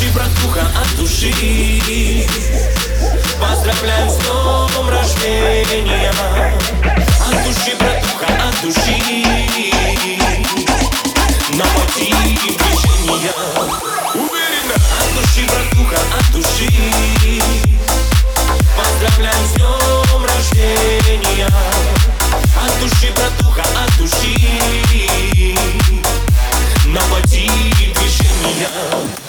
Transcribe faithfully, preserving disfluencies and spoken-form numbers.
души, братуха, от души. Поздравляем с днем рождения. От души, братуха, от души. На пути движения. Уверенно. От души, братуха, от души. Поздравляем с днем рождения. От души, братуха, от души. На пути движения.